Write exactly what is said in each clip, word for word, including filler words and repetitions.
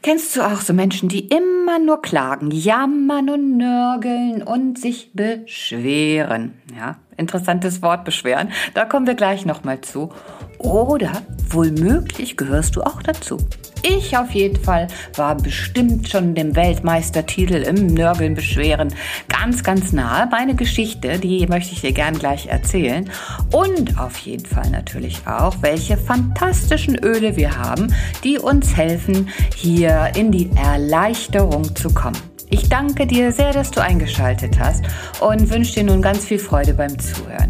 Kennst du auch so Menschen, die immer nur klagen, jammern und nörgeln und sich beschweren? Ja, interessantes Wort, beschweren. Da kommen wir gleich nochmal zu. Oder womöglich gehörst du auch dazu. Ich auf jeden Fall war bestimmt schon dem Weltmeistertitel im Nörgeln, Beschweren ganz, ganz nahe. Meine Geschichte, die möchte ich dir gern gleich erzählen. Und auf jeden Fall natürlich auch, welche fantastischen Öle wir haben, die uns helfen, hier in die Erleichterung zu kommen. Ich danke dir sehr, dass du eingeschaltet hast und wünsche dir nun ganz viel Freude beim Zuhören.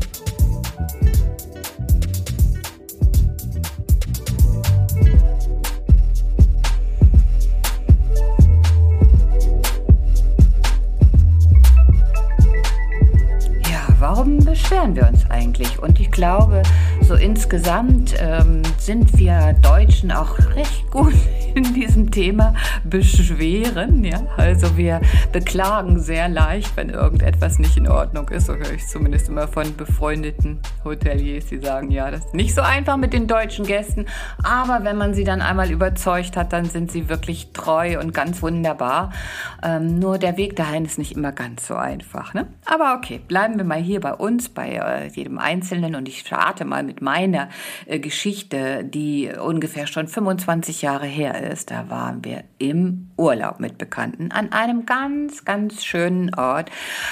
Warum beschweren wir uns eigentlich? Und ich glaube, so insgesamt ähm, sind wir Deutschen auch recht gut in diesem Thema Beschweren. Ja? Also wir beklagen sehr leicht, wenn irgendetwas nicht in Ordnung ist. So höre ich zumindest immer von befreundeten Hoteliers, die sagen, ja, das ist nicht so einfach mit den deutschen Gästen. Aber wenn man sie dann einmal überzeugt hat, dann sind sie wirklich treu und ganz wunderbar. Ähm, nur der Weg dahin ist nicht immer ganz so einfach. Ne? Aber okay, bleiben wir mal hier bei uns, bei äh, jedem Einzelnen, und ich starte mal mit meiner äh, Geschichte, die ungefähr schon fünfundzwanzig Jahre her ist. Da waren wir im Urlaub mit Bekannten an einem ganz, ganz schönen Ort,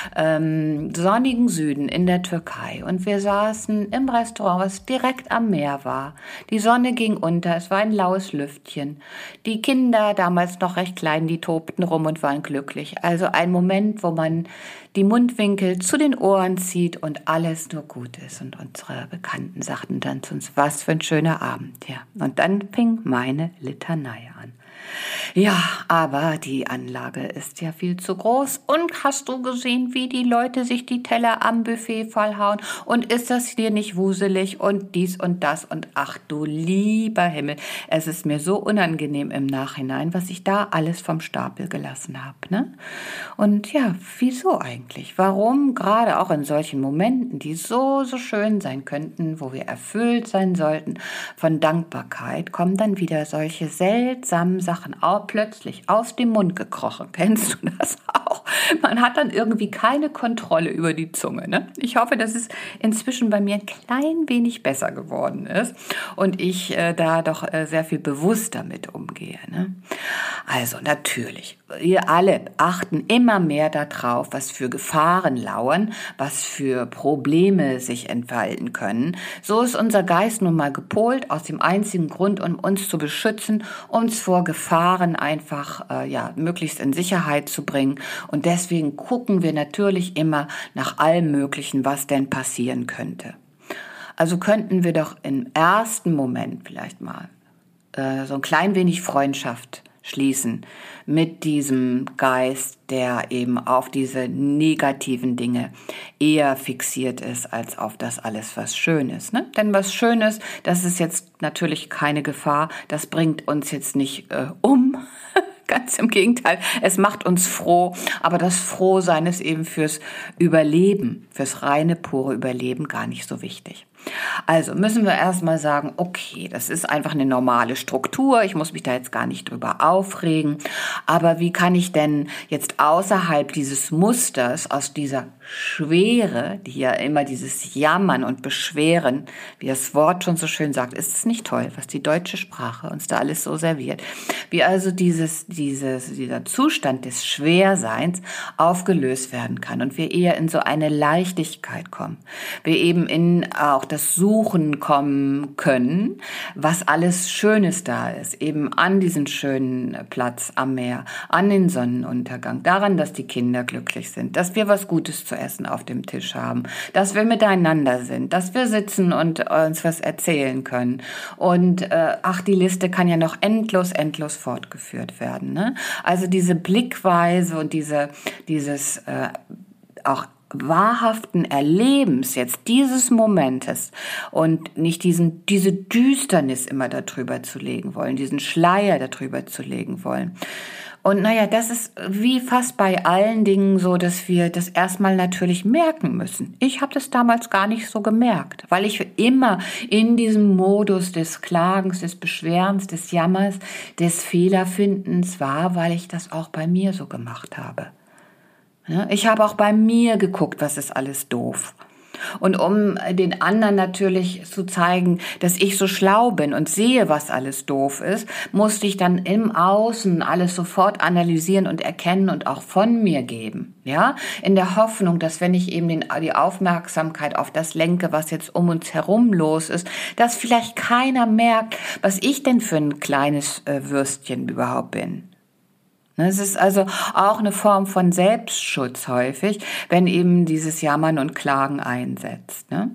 ähm, sonnigen Süden in der Türkei, und wir saßen im Restaurant, was direkt am Meer war. Die Sonne ging unter, es war ein laues Lüftchen. Die Kinder, damals noch recht klein, die tobten rum und waren glücklich. Also ein Moment, wo man die Mundwinkel zu den Ohren zieht und alles nur gut ist. Und unsere Bekannten sagten dann zu uns, was für ein schöner Abend. Ja. Und dann fing meine Litanei an. Ja, aber die Anlage ist ja viel zu groß. Und hast du gesehen, wie die Leute sich die Teller am Buffet vollhauen? Und ist das dir nicht wuselig? Und dies und das. Und ach du lieber Himmel, es ist mir so unangenehm im Nachhinein, was ich da alles vom Stapel gelassen habe. Ne? Und ja, wieso eigentlich? Warum gerade auch in solchen Momenten, die so, so schön sein könnten, wo wir erfüllt sein sollten von Dankbarkeit, kommen dann wieder solche seltsamen Sachen auch plötzlich aus dem Mund gekrochen. Kennst du das auch? Man hat dann irgendwie keine Kontrolle über die Zunge. Ne? Ich hoffe, dass es inzwischen bei mir ein klein wenig besser geworden ist und ich äh, da doch äh, sehr viel bewusster mit umgehe. Ne? Also natürlich, wir alle achten immer mehr darauf, was für Gefahren lauern, was für Probleme sich entfalten können. So ist unser Geist nun mal gepolt, aus dem einzigen Grund, um uns zu beschützen, uns vor Gefahren einfach äh, ja möglichst in Sicherheit zu bringen. Und deswegen gucken wir natürlich immer nach allem Möglichen, was denn passieren könnte. Also könnten wir doch im ersten Moment vielleicht mal äh, so ein klein wenig Freundschaft schließen mit diesem Geist, der eben auf diese negativen Dinge eher fixiert ist, als auf das alles, was schön ist. Ne? Denn was schön ist, das ist jetzt natürlich keine Gefahr, das bringt uns jetzt nicht äh, um, ganz im Gegenteil, es macht uns froh, aber das Frohsein ist eben fürs Überleben, fürs reine, pure Überleben gar nicht so wichtig. Also müssen wir erstmal sagen, okay, das ist einfach eine normale Struktur, ich muss mich da jetzt gar nicht drüber aufregen, aber wie kann ich denn jetzt außerhalb dieses Musters, aus dieser Schwere, die ja immer dieses Jammern und Beschweren, wie das Wort schon so schön sagt, ist es nicht toll, was die deutsche Sprache uns da alles so serviert, wie also dieses, dieses, dieser Zustand des Schwerseins aufgelöst werden kann und wir eher in so eine Leichtigkeit kommen, wir eben in auch das Suchen kommen können, was alles Schönes da ist, eben an diesen schönen Platz am Meer, an den Sonnenuntergang, daran, dass die Kinder glücklich sind, dass wir was Gutes zu essen auf dem Tisch haben, dass wir miteinander sind, dass wir sitzen und uns was erzählen können. Und äh, ach, die Liste kann ja noch endlos, endlos fortgeführt werden. Ne? Also diese Blickweise und diese, dieses äh, auch wahrhaften Erlebens jetzt dieses Momentes und nicht diesen diese Düsternis immer darüber zu legen wollen, diesen Schleier darüber zu legen wollen. Und naja, das ist wie fast bei allen Dingen so, dass wir das erstmal natürlich merken müssen. Ich habe das damals gar nicht so gemerkt, weil ich immer in diesem Modus des Klagens, des Beschwerens, des Jammers, des Fehlerfindens war, weil ich das auch bei mir so gemacht habe. Ich habe auch bei mir geguckt, was ist alles doof. Und um den anderen natürlich zu zeigen, dass ich so schlau bin und sehe, was alles doof ist, musste ich dann im Außen alles sofort analysieren und erkennen und auch von mir geben. Ja, in der Hoffnung, dass wenn ich eben den, die Aufmerksamkeit auf das lenke, was jetzt um uns herum los ist, dass vielleicht keiner merkt, was ich denn für ein kleines äh, Würstchen überhaupt bin. Es ist also auch eine Form von Selbstschutz häufig, wenn eben dieses Jammern und Klagen einsetzt. Ne?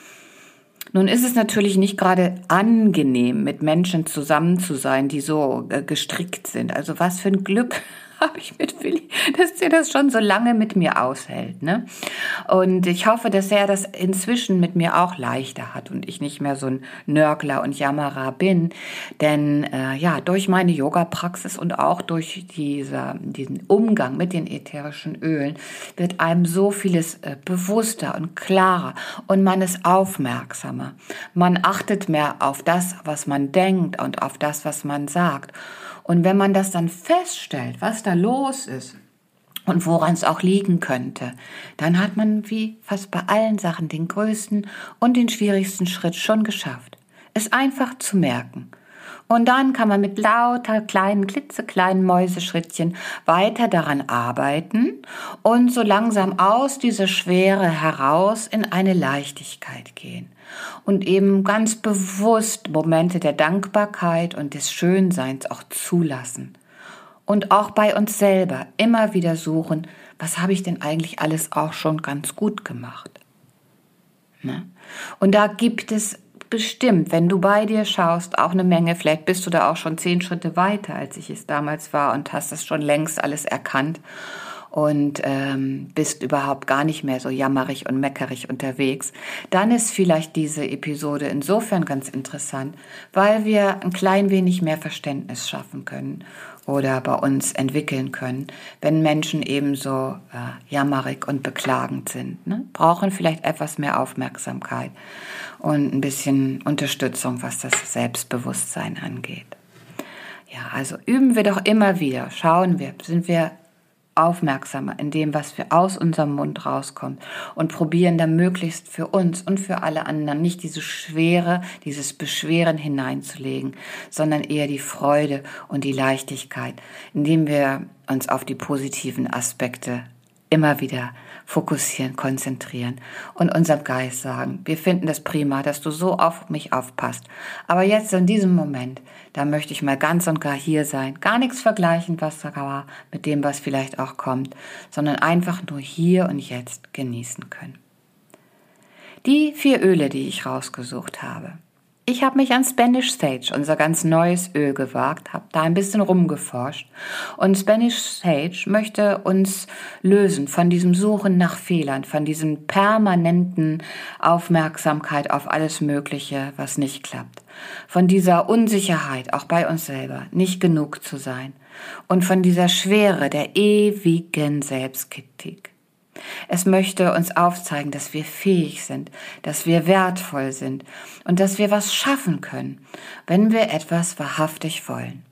Nun ist es natürlich nicht gerade angenehm, mit Menschen zusammen zu sein, die so äh, gestrickt sind. Also was für ein Glück habe ich mit Willi, dass er das schon so lange mit mir aushält. Ne? Und ich hoffe, dass er das inzwischen mit mir auch leichter hat und ich nicht mehr so ein Nörgler und Jammerer bin. Denn äh, ja, durch meine Yoga-Praxis und auch durch diese, diesen Umgang mit den ätherischen Ölen wird einem so vieles äh, bewusster und klarer und man ist aufmerksamer. Man achtet mehr auf das, was man denkt und auf das, was man sagt. Und wenn man das dann feststellt, was da los ist und woran es auch liegen könnte, dann hat man wie fast bei allen Sachen den größten und den schwierigsten Schritt schon geschafft. Es einfach zu merken. Und dann kann man mit lauter kleinen, klitzekleinen Mäuseschrittchen weiter daran arbeiten und so langsam aus dieser Schwere heraus in eine Leichtigkeit gehen. Und eben ganz bewusst Momente der Dankbarkeit und des Schönseins auch zulassen. Und auch bei uns selber immer wieder suchen, was habe ich denn eigentlich alles auch schon ganz gut gemacht. Ne? Und da gibt es bestimmt, wenn du bei dir schaust, auch eine Menge, vielleicht bist du da auch schon zehn Schritte weiter, als ich es damals war und hast das schon längst alles erkannt. Und ähm, bist überhaupt gar nicht mehr so jammerig und meckerig unterwegs, dann ist vielleicht diese Episode insofern ganz interessant, weil wir ein klein wenig mehr Verständnis schaffen können oder bei uns entwickeln können, wenn Menschen eben so äh, jammerig und beklagend sind. Ne? Brauchen vielleicht etwas mehr Aufmerksamkeit und ein bisschen Unterstützung, was das Selbstbewusstsein angeht. Ja, also üben wir doch immer wieder, schauen wir, sind wir aufmerksamer in dem, was wir aus unserem Mund rauskommt und probieren dann möglichst für uns und für alle anderen nicht diese Schwere, dieses Beschweren hineinzulegen, sondern eher die Freude und die Leichtigkeit, indem wir uns auf die positiven Aspekte immer wieder fokussieren, konzentrieren und unserem Geist sagen, wir finden das prima, dass du so auf mich aufpasst. Aber jetzt in diesem Moment, da möchte ich mal ganz und gar hier sein, gar nichts vergleichen, was da war, mit dem, was vielleicht auch kommt, sondern einfach nur hier und jetzt genießen können. Die vier Öle, die ich rausgesucht habe. Ich habe mich an Spanish Sage, unser ganz neues Öl, gewagt, habe da ein bisschen rumgeforscht. Und Spanish Sage möchte uns lösen von diesem Suchen nach Fehlern, von diesem permanenten Aufmerksamkeit auf alles Mögliche, was nicht klappt. Von dieser Unsicherheit, auch bei uns selber, nicht genug zu sein. Und von dieser Schwere der ewigen Selbstkritik. Es möchte uns aufzeigen, dass wir fähig sind, dass wir wertvoll sind und dass wir was schaffen können, wenn wir etwas wahrhaftig wollen.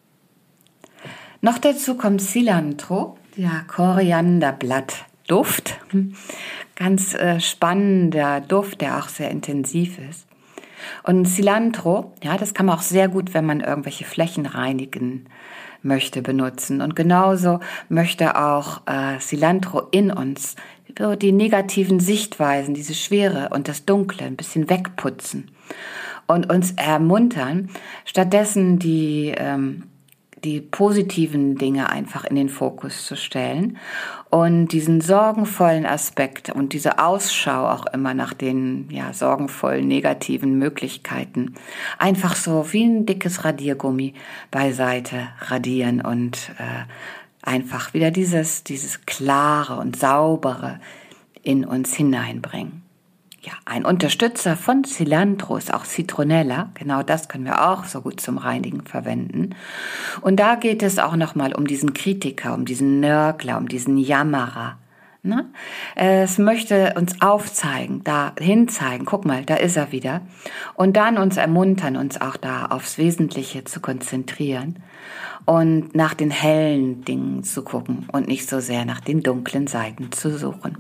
Noch dazu kommt Cilantro, der Korianderblattduft. Ganz äh, spannender Duft, der auch sehr intensiv ist. Und Cilantro, ja, das kann man auch sehr gut, wenn man irgendwelche Flächen reinigen möchte, benutzen. Und genauso möchte auch äh, Cilantro in uns die negativen Sichtweisen, diese Schwere und das Dunkle ein bisschen wegputzen und uns ermuntern, stattdessen die ähm, die positiven Dinge einfach in den Fokus zu stellen und diesen sorgenvollen Aspekt und diese Ausschau auch immer nach den ja sorgenvollen negativen Möglichkeiten einfach so wie ein dickes Radiergummi beiseite radieren und äh, einfach wieder dieses dieses klare und saubere in uns hineinbringen. Ja, ein Unterstützer von Cilantro ist auch Citronella. Genau das können wir auch so gut zum Reinigen verwenden. Und da geht es auch nochmal um diesen Kritiker, um diesen Nörgler, um diesen Jammerer. Ne? Es möchte uns aufzeigen, da hinzeigen, guck mal, da ist er wieder. Und dann uns ermuntern, uns auch da aufs Wesentliche zu konzentrieren und nach den hellen Dingen zu gucken und nicht so sehr nach den dunklen Seiten zu suchen.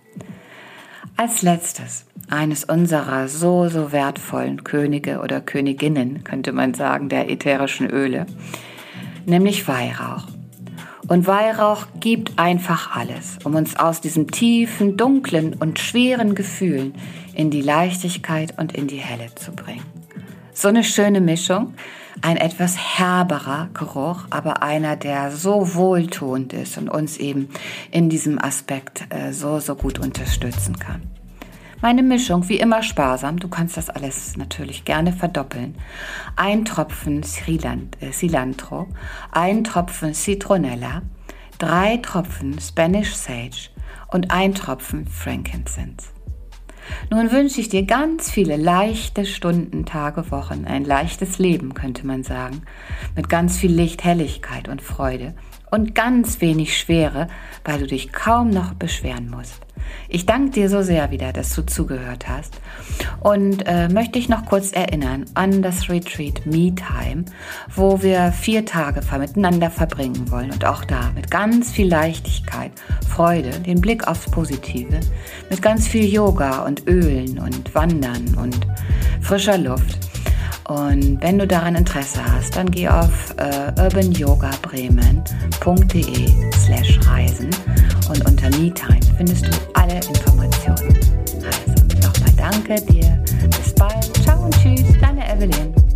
Als letztes, eines unserer so, so wertvollen Könige oder Königinnen, könnte man sagen, der ätherischen Öle, nämlich Weihrauch. Und Weihrauch gibt einfach alles, um uns aus diesem tiefen, dunklen und schweren Gefühlen in die Leichtigkeit und in die Helle zu bringen. So eine schöne Mischung, ein etwas herberer Geruch, aber einer, der so wohltuend ist und uns eben in diesem Aspekt äh, so, so gut unterstützen kann. Meine Mischung, wie immer sparsam, du kannst das alles natürlich gerne verdoppeln. Ein Tropfen Cilantro, ein Tropfen Citronella, drei Tropfen Spanish Sage und ein Tropfen Frankincense. Nun wünsche ich dir ganz viele leichte Stunden, Tage, Wochen, ein leichtes Leben, könnte man sagen, mit ganz viel Licht, Helligkeit und Freude und ganz wenig Schwere, weil du dich kaum noch beschweren musst. Ich danke dir so sehr wieder, dass du zugehört hast und äh, möchte dich noch kurz erinnern an das Retreat Me Time, wo wir vier Tage miteinander verbringen wollen und auch da mit ganz viel Leichtigkeit, Freude, den Blick aufs Positive, mit ganz viel Yoga und Ölen und Wandern und frischer Luft. Und wenn du daran Interesse hast, dann geh auf äh, urban yoga bremen punkt de slash reisen und unter MeTime findest du alle Informationen. Also nochmal danke dir, bis bald, ciao und tschüss, deine Evelyn.